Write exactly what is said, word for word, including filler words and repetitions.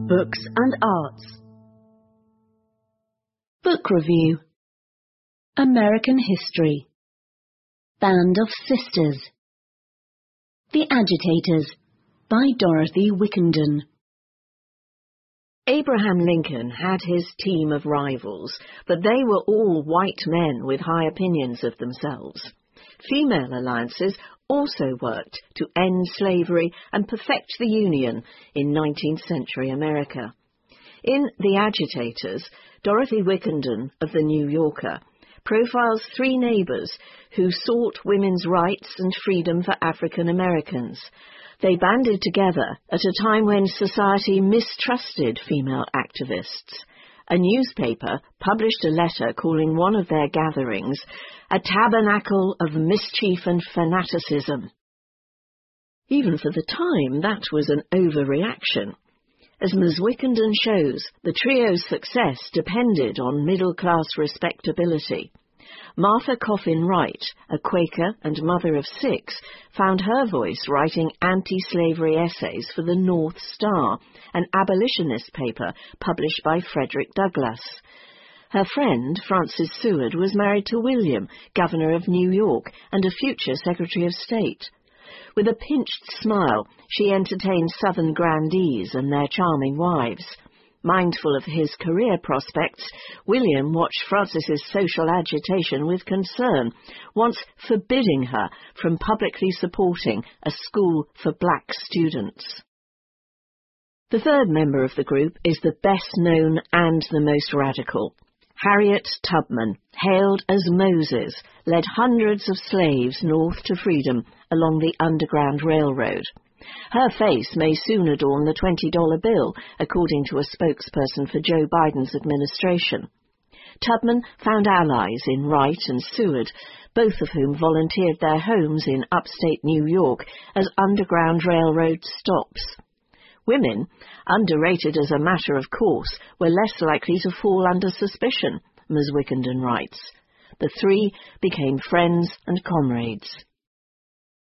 Books and Arts. Book Review. American History. Band of Sisters. The Agitators, by Dorothy Wickenden. Abraham Lincoln had his team of rivals, but they were all white men with high opinions of themselves. Female alliances also worked to end slavery and perfect the Union in nineteenth century America. In The Agitators, Dorothy Wickenden of The New Yorker profiles three neighbors who sought women's rights and freedom for African Americans. They banded together at a time when society mistrusted female activists. A newspaper published a letter calling one of their gatherings a tabernacle of mischief and fanaticism. Even for the time, that was an overreaction. As Miz Wickenden shows, the trio's success depended on middle-class respectability. Martha Coffin Wright, a Quaker and mother of six, found her voice writing anti-slavery essays for the North Star, an abolitionist paper published by Frederick Douglass. Her friend, Frances Seward, was married to William, governor of New York and a future Secretary of State. With a pinched smile, she entertained Southern grandees and their charming wives. Mindful of his career prospects, William watched Frances's social agitation with concern, once forbidding her from publicly supporting a school for black students. The third member of the group is the best-known and the most radical. Harriet Tubman, hailed as Moses, led hundreds of slaves north to freedom along the Underground Railroad. Her face may soon adorn the twenty dollar bill, according to a spokesperson for Joe Biden's administration. Tubman found allies in Wright and Seward, both of whom volunteered their homes in upstate New York as Underground Railroad stops. Women, underrated as a matter of course, were less likely to fall under suspicion, Miz Wickenden writes. The three became friends and comrades.